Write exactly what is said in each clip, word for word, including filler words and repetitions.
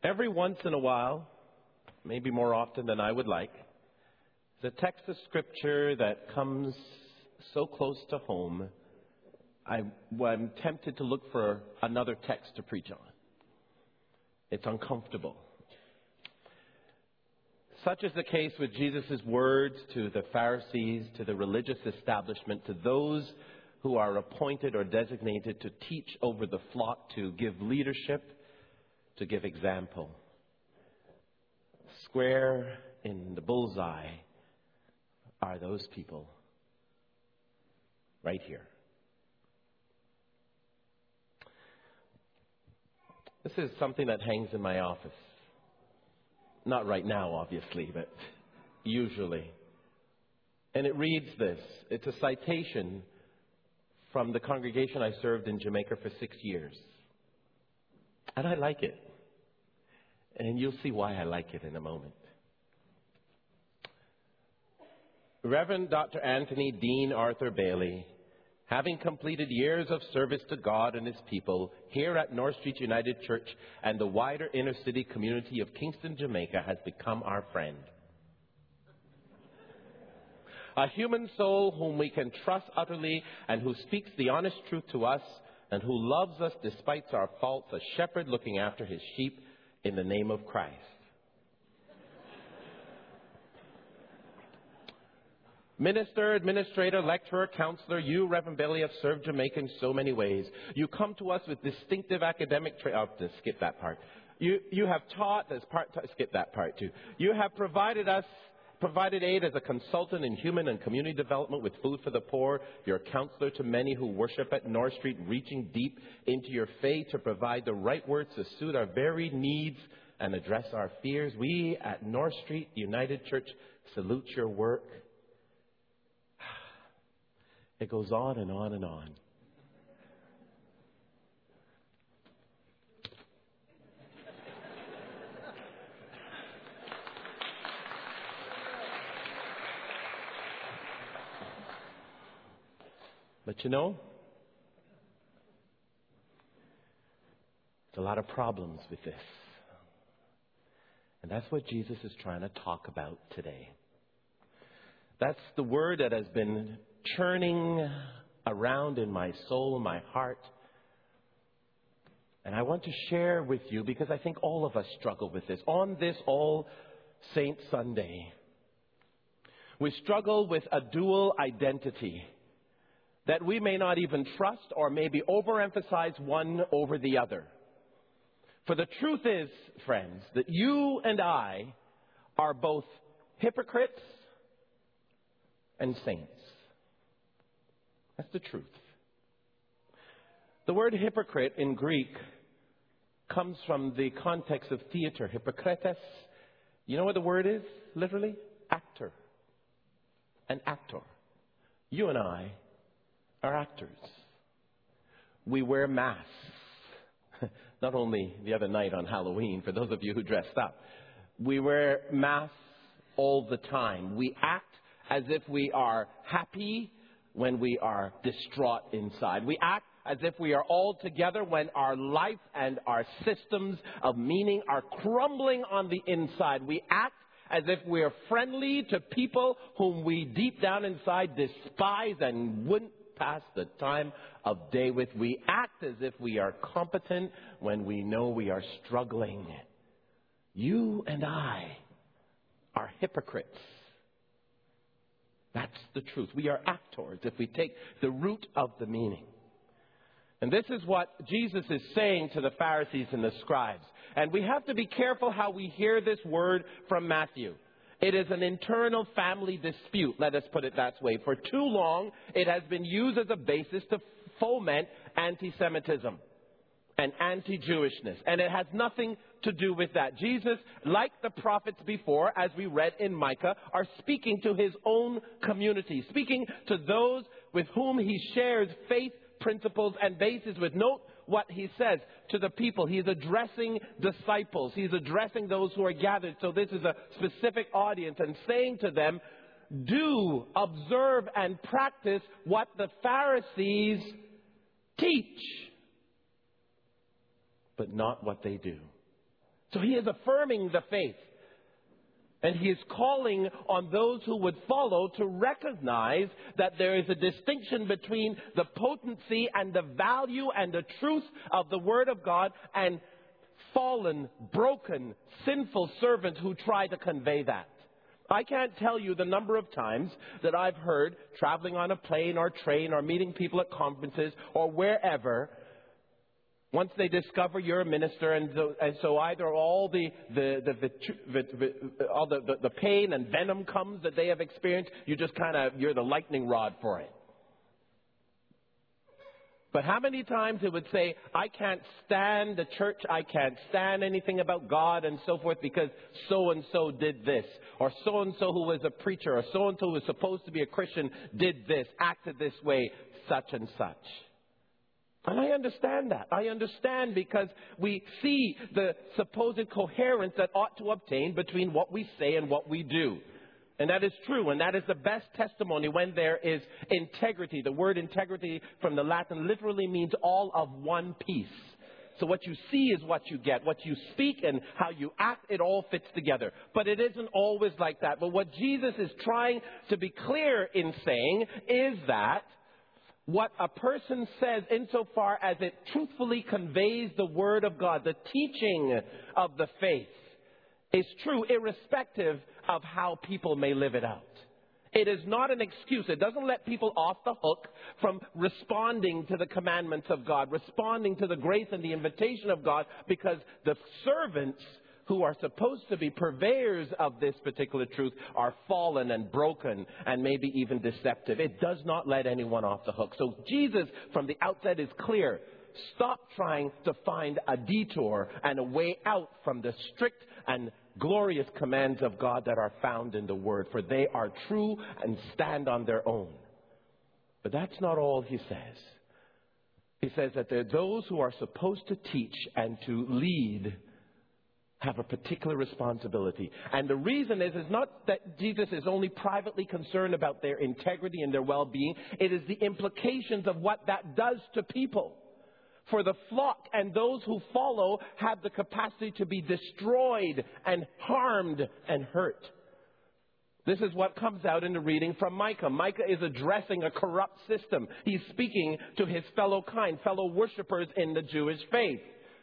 Every once in a while, maybe more often than I would like, the text of Scripture that comes so close to home, I, I'm tempted to look for another text to preach on. It's uncomfortable. Such is the case with Jesus' words to the Pharisees, to the religious establishment, to those who are appointed or designated to teach over the flock, to give leadership, to give example. Square in the bullseye are those people right here. This is something that hangs in my office. Not right now, obviously, but usually. And it reads this. It's a citation from the congregation I served in Jamaica for six years. And I like it. And you'll see why I like it in a moment. Reverend Doctor Anthony Dean Arthur Bailey, having completed years of service to God and His people here at North Street United Church and the wider inner city community of Kingston, Jamaica, has become our friend. A human soul whom we can trust utterly and who speaks the honest truth to us and who loves us despite our faults, a shepherd looking after his sheep in the name of Christ. Minister, administrator, lecturer, counselor, you, Reverend Bailey, have served Jamaica in so many ways. You come to us with distinctive academic tra- oh, just skip that part. You you have taught as part skip that part too. You have provided us provided aid as a consultant in human and community development with food for the poor. You're a counselor to many who worship at North Street, reaching deep into your faith to provide the right words to suit our varied needs and address our fears. We at North Street United Church salute your work. It goes on and on and on. But you know, there's a lot of problems with this. And that's what Jesus is trying to talk about today. That's the word that has been churning around in my soul, my heart. And I want to share with you, because I think all of us struggle with this. On this All Saints Sunday, we struggle with a dual identity that we may not even trust or maybe overemphasize one over the other. For the truth is, friends, that you and I are both hypocrites and saints. That's the truth. The word hypocrite in Greek comes from the context of theater. Hypokrites. You know what the word is, literally? Actor. An actor. You and I are actors. We wear masks. Not only the other night on Halloween, for those of you who dressed up. We wear masks all the time. We act as if we are happy when we are distraught inside. We act as if we are all together when our life and our systems of meaning are crumbling on the inside. We act as if we are friendly to people whom we deep down inside despise and wouldn't pass the time of day with. We act as if we are competent when we know we are struggling. You and I are hypocrites. That's the truth. We are actors if we take the root of the meaning. And this is what Jesus is saying to the Pharisees and the scribes. And we have to be careful how we hear this word from Matthew. It is an internal family dispute, let us put it that way. For too long, it has been used as a basis to foment anti-Semitism and anti-Jewishness. And it has nothing to do with that. Jesus, like the prophets before, as we read in Micah, are speaking to his own community, speaking to those with whom he shares faith, principles, and bases with. Note what he says to the people. He's addressing disciples. He's addressing those who are gathered. So this is a specific audience, and saying to them, do observe and practice what the Pharisees teach, but not what they do. So he is affirming the faith. And he is calling on those who would follow to recognize that there is a distinction between the potency and the value and the truth of the Word of God and fallen, broken, sinful servants who try to convey that. I can't tell you the number of times that I've heard, traveling on a plane or train or meeting people at conferences or wherever, once they discover you're a minister, and so, and so either all the the the, the, the all the, the the pain and venom comes that they have experienced, you just kind of you're the lightning rod for it. But how many times it would say, I can't stand the church, I can't stand anything about God and so forth because so-and-so did this, or so-and-so who was a preacher, or so-and-so who was supposed to be a Christian did this, acted this way, such and such. And I understand that. I understand because we see the supposed coherence that ought to obtain between what we say and what we do. And that is true, and that is the best testimony when there is integrity. The word integrity from the Latin literally means all of one piece. So what you see is what you get. What you speak and how you act, it all fits together. But it isn't always like that. But what Jesus is trying to be clear in saying is that what a person says insofar as it truthfully conveys the Word of God, the teaching of the faith, is true irrespective of how people may live it out. It is not an excuse. It doesn't let people off the hook from responding to the commandments of God, responding to the grace and the invitation of God, because the servants who are supposed to be purveyors of this particular truth are fallen and broken and maybe even deceptive. It does not let anyone off the hook. So Jesus from the outset is clear. Stop trying to find a detour and a way out from the strict and glorious commands of God that are found in the Word, for they are true and stand on their own. But that's not all he says. He says that there are those who are supposed to teach and to lead have a particular responsibility. And the reason is, is not that Jesus is only privately concerned about their integrity and their well-being. It is the implications of what that does to people. For the flock and those who follow have the capacity to be destroyed and harmed and hurt. This is what comes out in the reading from Micah. Micah is addressing a corrupt system. He's speaking to his fellow kind, fellow worshippers in the Jewish faith.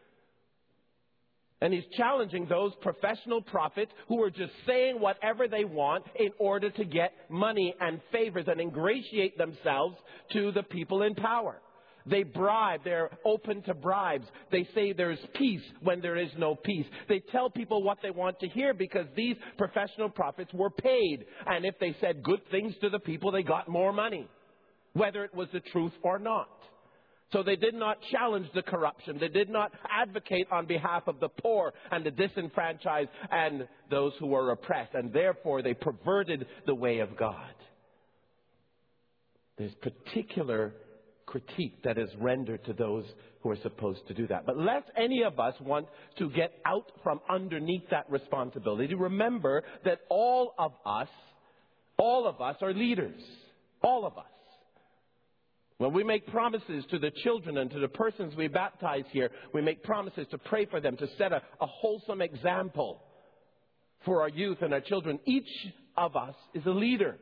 And he's challenging those professional prophets who are just saying whatever they want in order to get money and favors and ingratiate themselves to the people in power. They bribe. They're open to bribes. They say there's peace when there is no peace. They tell people what they want to hear because these professional prophets were paid. And if they said good things to the people, they got more money, whether it was the truth or not. So they did not challenge the corruption. They did not advocate on behalf of the poor and the disenfranchised and those who were oppressed. And therefore, they perverted the way of God. There's particular critique that is rendered to those who are supposed to do that. But lest any of us want to get out from underneath that responsibility, remember that all of us, all of us are leaders. All of us. When we make promises to the children and to the persons we baptize here, we make promises to pray for them, to set a, a wholesome example for our youth and our children. Each of us is a leader.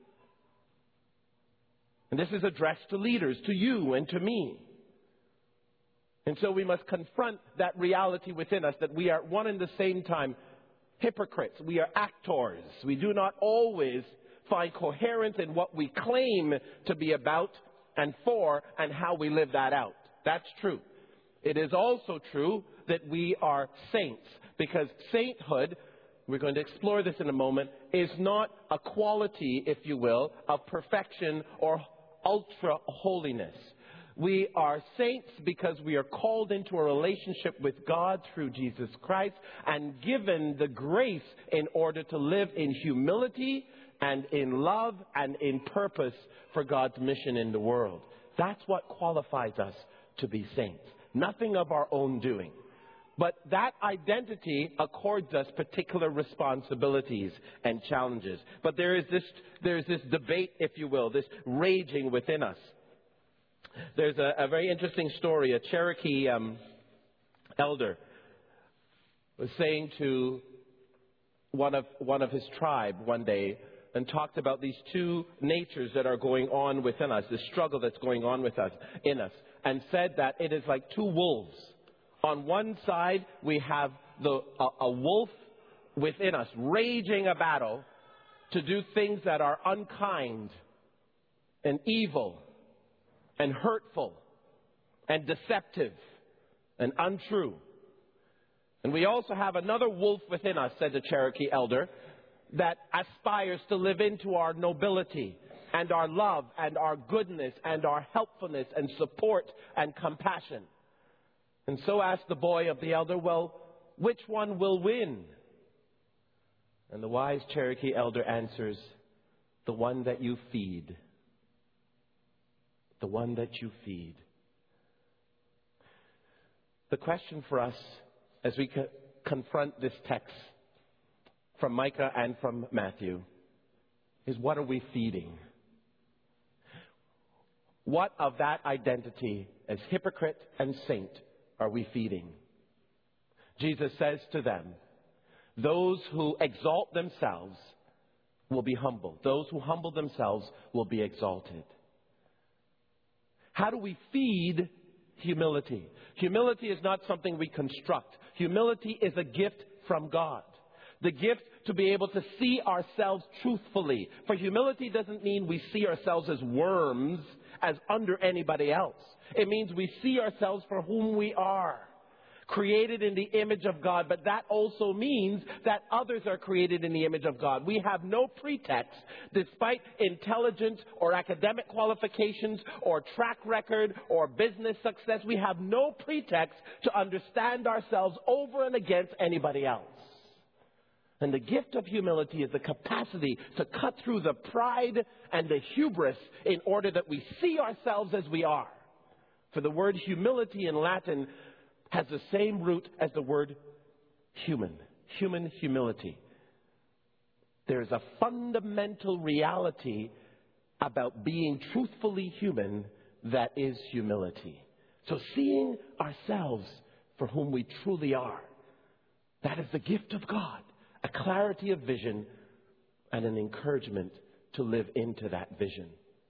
And this is addressed to leaders, to you and to me. And so we must confront that reality within us, that we are one and the same time hypocrites. We are actors. We do not always find coherence in what we claim to be about and for, and how we live that out. That's true. It is also true that we are saints, because sainthood, we're going to explore this in a moment, is not a quality, if you will, of perfection or ultra holiness. We are saints because we are called into a relationship with God through Jesus Christ and given the grace in order to live in humility and in love and in purpose for God's mission in the world. That's what qualifies us to be saints. Nothing of our own doing. But that identity accords us particular responsibilities and challenges. But there is this, there is this debate, if you will, this raging within us. There's a, a very interesting story. A Cherokee um, elder was saying to one of, one of his tribe one day, and talked about these two natures that are going on within us, the struggle that's going on with us, in us, and said that it is like two wolves. On one side, we have the, a, a wolf within us, raging a battle to do things that are unkind and evil and hurtful and deceptive and untrue. And we also have another wolf within us, said the Cherokee elder, that aspires to live into our nobility and our love and our goodness and our helpfulness and support and compassion. And so asked the boy of the elder, well, which one will win? And the wise Cherokee elder answers, the one that you feed. The one that you feed. The question for us as we co- confront this text from Micah and from Matthew is, what are we feeding? What of that identity as hypocrite and saint are we feeding? Jesus says to them, those who exalt themselves will be humbled. Those who humble themselves will be exalted. How do we feed humility? Humility is not something we construct. Humility is a gift from God. The gift to be able to see ourselves truthfully. For humility doesn't mean we see ourselves as worms, as under anybody else. It means we see ourselves for whom we are. Created in the image of God, but that also means that others are created in the image of God. We have no pretext, despite intelligence or academic qualifications or track record or business success. We have no pretext to understand ourselves over and against anybody else. And the gift of humility is the capacity to cut through the pride and the hubris in order that we see ourselves as we are. For the word humility in Latin has the same root as the word human. Human humility. There is a fundamental reality about being truthfully human that is humility. So seeing ourselves for whom we truly are, that is the gift of God. A clarity of vision and an encouragement to live into that vision.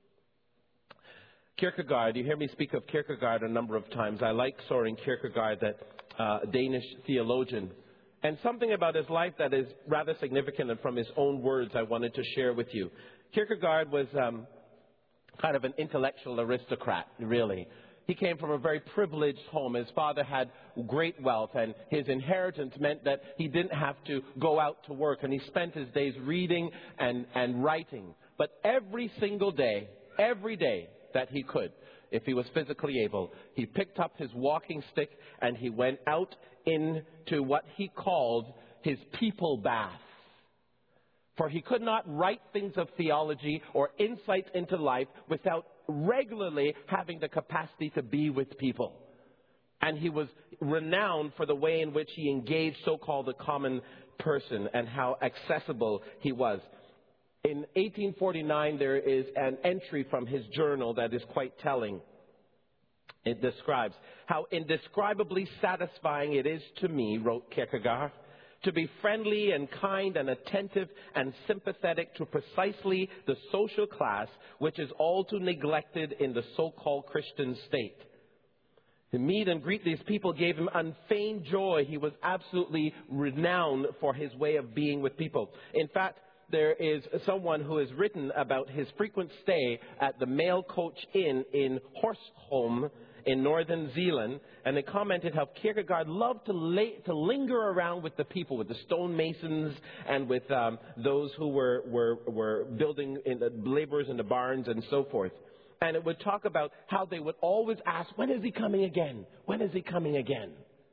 Kierkegaard, you hear me speak of Kierkegaard a number of times. I like Søren Kierkegaard, that uh, Danish theologian. And something about his life that is rather significant, and from his own words I wanted to share with you. Kierkegaard was um, kind of an intellectual aristocrat, really. He came from a very privileged home. His father had great wealth, and his inheritance meant that he didn't have to go out to work, and he spent his days reading and, and writing. But every single day, every day that he could, if he was physically able, he picked up his walking stick and he went out into what he called his people bath. For he could not write things of theology or insight into life without regularly having the capacity to be with people. And he was renowned for the way in which he engaged so-called the common person and how accessible he was. In eighteen forty-nine, there is an entry from his journal that is quite telling. It describes how indescribably satisfying it is to me, wrote Kierkegaard, to be friendly and kind and attentive and sympathetic to precisely the social class which is all too neglected in the so-called Christian state. To meet and greet these people gave him unfeigned joy. He was absolutely renowned for his way of being with people. In fact, there is someone who has written about his frequent stay at the Mail Coach Inn in Horsholm in northern Zealand, and they commented how Kierkegaard loved to, lay, to linger around with the people, with the stonemasons and with um, those who were, were, were building in the laborers in the barns and so forth. And it would talk about how they would always ask, when is he coming again? When is he coming again?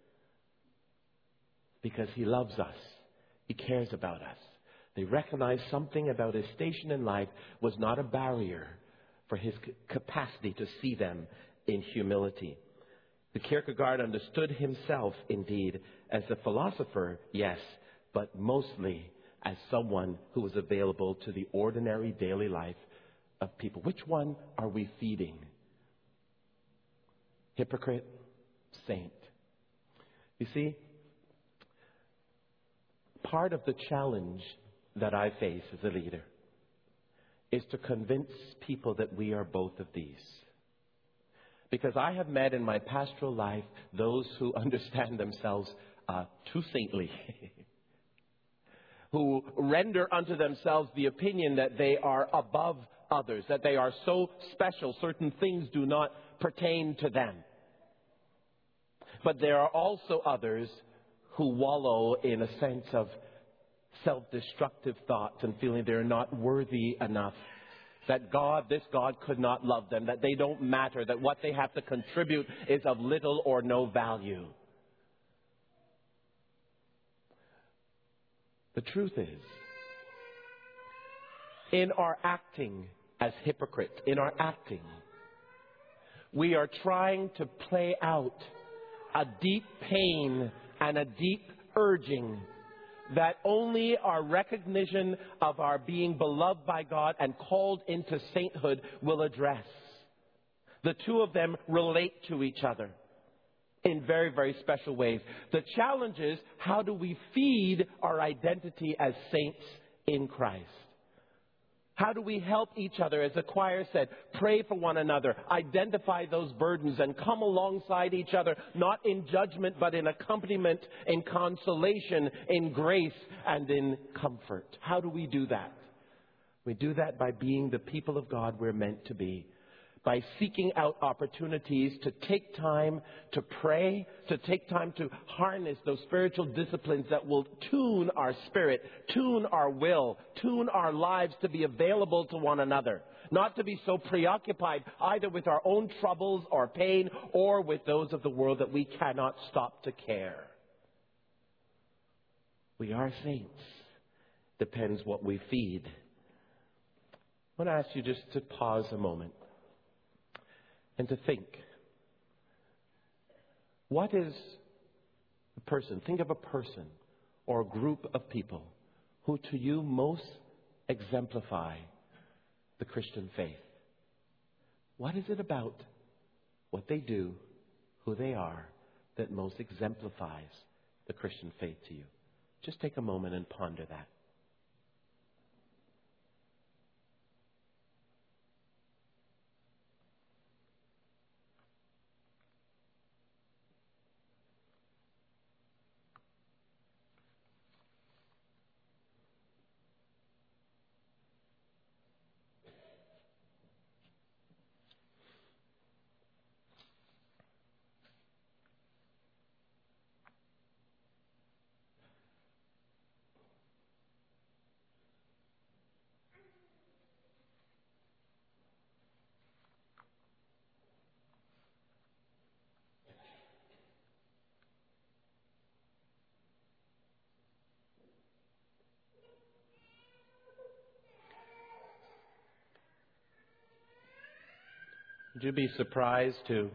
Because he loves us. He cares about us. They recognized something about his station in life was not a barrier for his capacity to see them in humility. The Kierkegaard understood himself, indeed, as a philosopher, yes, but mostly as someone who was available to the ordinary daily life of people. Which one are we feeding? Hypocrite, saint. You see, part of the challenge that I face as a leader is to convince people that we are both of these. Because I have met in my pastoral life those who understand themselves uh, too saintly, who render unto themselves the opinion that they are above others, that they are so special, certain things do not pertain to them. But there are also others who wallow in a sense of self-destructive thoughts and feeling they're not worthy enough, that God, this God could not love them, that they don't matter, that what they have to contribute is of little or no value. The truth is, in our acting as hypocrites, in our acting, we are trying to play out a deep pain and a deep urging that only our recognition of our being beloved by God and called into sainthood will address. The two of them relate to each other in very, very special ways. The challenge is, how do we feed our identity as saints in Christ? How do we help each other? As the choir said, pray for one another, identify those burdens, and come alongside each other, not in judgment, but in accompaniment, in consolation, in grace, and in comfort. How do we do that? We do that by being the people of God we're meant to be. By seeking out opportunities to take time to pray, to take time to harness those spiritual disciplines that will tune our spirit, tune our will, tune our lives to be available to one another. Not to be so preoccupied either with our own troubles or pain or with those of the world that we cannot stop to care. We are saints. Depends what we feed. I want to ask you just to pause a moment and to think, what is a person, think of a person or a group of people who to you most exemplify the Christian faith. What is it about what they do, who they are, that most exemplifies the Christian faith to you? Just take a moment and ponder that. Would you be surprised to,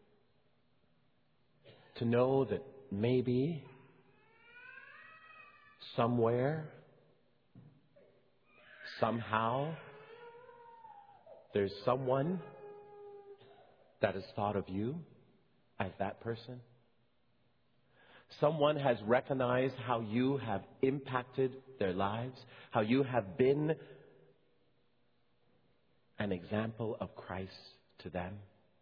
to know that maybe somewhere, somehow, there's someone that has thought of you as that person? Someone has recognized how you have impacted their lives, how you have been an example of Christ to them.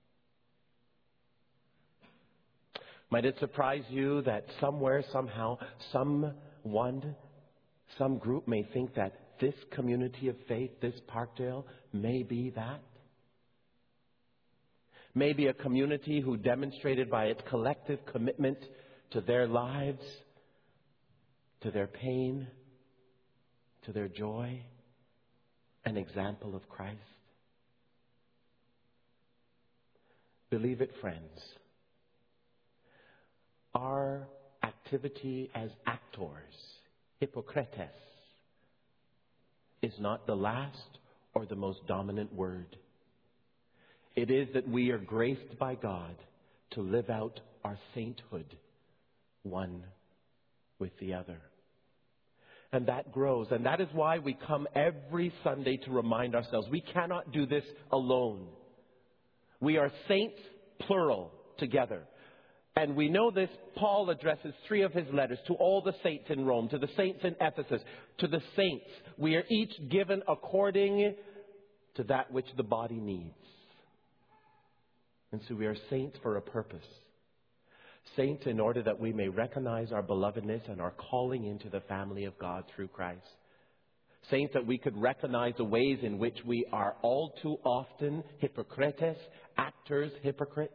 Might it surprise you that somewhere, somehow, someone, some group may think that this community of faith, this Parkdale, may be that? Maybe a community who demonstrated by its collective commitment to their lives, to their pain, to their joy, an example of Christ. Believe it, friends. Our activity as actors, hypocrites, is not the last or the most dominant word. It is that we are graced by God to live out our sainthood one with the other. And that grows. And that is why we come every Sunday to remind ourselves we cannot do this alone. We are saints, plural, together. And we know this, Paul addresses three of his letters to all the saints in Rome, to the saints in Ephesus, to the saints. We are each given according to that which the body needs. And so we are saints for a purpose. Saints in order that we may recognize our belovedness and our calling into the family of God through Christ. Saints that we could recognize the ways in which we are all too often hypocrites, actors, hypocrites.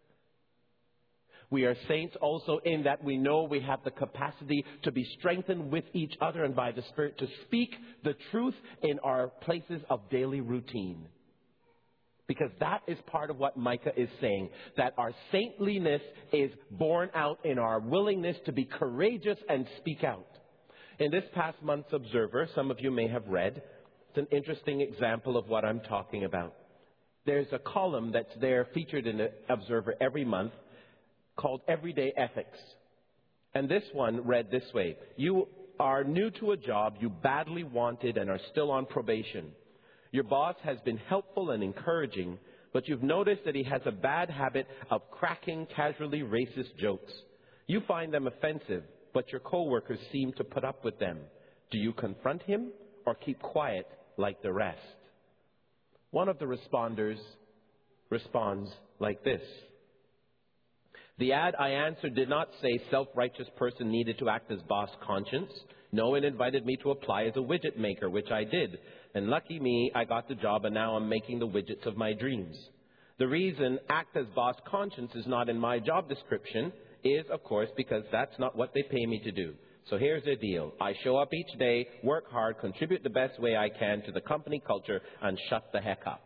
We are saints also in that we know we have the capacity to be strengthened with each other and by the Spirit to speak the truth in our places of daily routine. Because that is part of what Micah is saying, that our saintliness is born out in our willingness to be courageous and speak out. In this past month's Observer, some of you may have read, it's an interesting example of what I'm talking about. There's a column that's there featured in the Observer every month called Everyday Ethics. And this one read this way: you are new to a job you badly wanted and are still on probation. Your boss has been helpful and encouraging, but you've noticed that he has a bad habit of cracking casually racist jokes. You find them offensive, but your coworkers seem to put up with them. Do you confront him or keep quiet like the rest? One of the responders responds like this: the ad I answered did not say self-righteous person needed to act as boss conscience. No, it invited me to apply as a widget maker, which I did. And lucky me, I got the job and now I'm making the widgets of my dreams. The reason act as boss conscience is not in my job description is, of course, because that's not what they pay me to do. So here's the deal. I show up each day, work hard, contribute the best way I can to the company culture, and shut the heck up.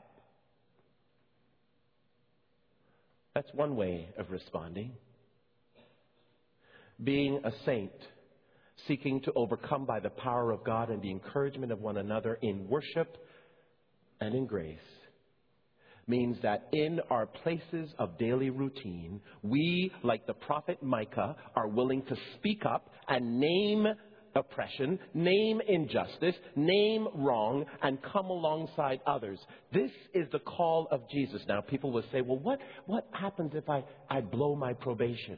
That's one way of responding. Being a saint, seeking to overcome by the power of God and the encouragement of one another in worship and in grace, means that in our places of daily routine, we, like the prophet Micah, are willing to speak up and name oppression, name injustice, name wrong, and come alongside others. This is the call of Jesus. Now, people will say, well, what, what happens if I, I blow my probation?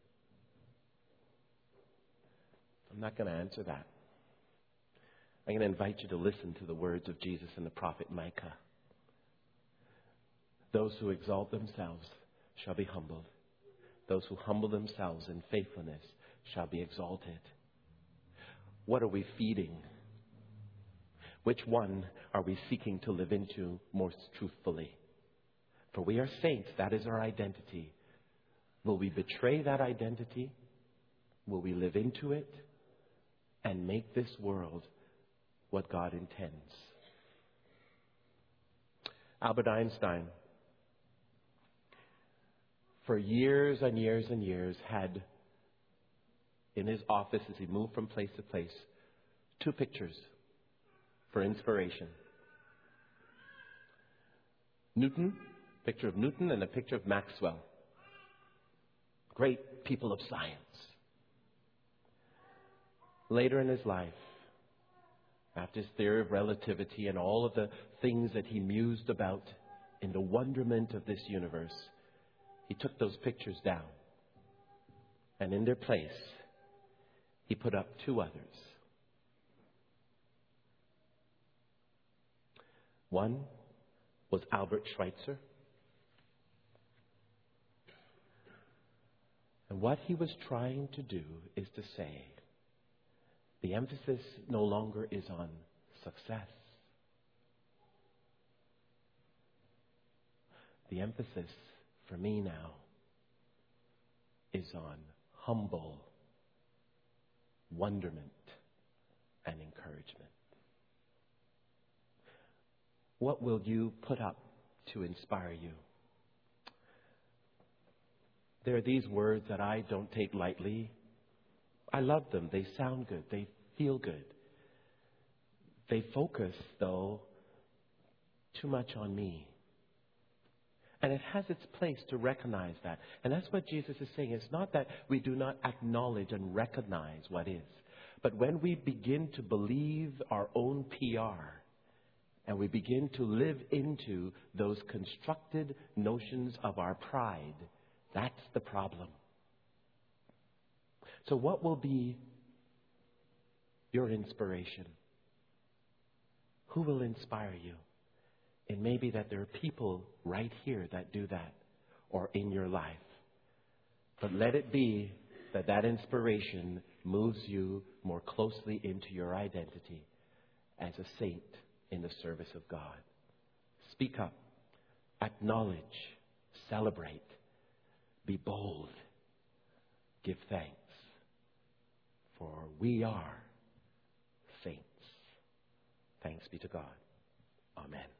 I'm not going to answer that. I'm going to invite you to listen to the words of Jesus and the prophet Micah. Those who exalt themselves shall be humbled. Those who humble themselves in faithfulness shall be exalted. What are we feeding? Which one are we seeking to live into most truthfully? For we are saints. That is our identity. Will we betray that identity? Will we live into it and make this world what God intends? Albert Einstein, for years and years and years, had in his office, as he moved from place to place, two pictures for inspiration. Newton, picture of Newton, and a picture of Maxwell. Great people of science. Later in his life, after his theory of relativity and all of the things that he mused about in the wonderment of this universe, he took those pictures down. And in their place, he put up two others. One was Albert Schweitzer. And what he was trying to do is to say, the emphasis no longer is on success. The emphasis for me now is on humble wonderment and encouragement. What will you put up to inspire you? There are these words that I don't take lightly. I love them. They sound good. They feel good. They focus, though, too much on me. And it has its place to recognize that. And that's what Jesus is saying. It's not that we do not acknowledge and recognize what is. But when we begin to believe our own P R and we begin to live into those constructed notions of our pride, that's the problem. So what will be your inspiration? Who will inspire you? It may be that there are people right here that do that, or in your life. But let it be that that inspiration moves you more closely into your identity as a saint in the service of God. Speak up, acknowledge, celebrate, be bold, give thanks, for we are saints. Thanks be to God. Amen.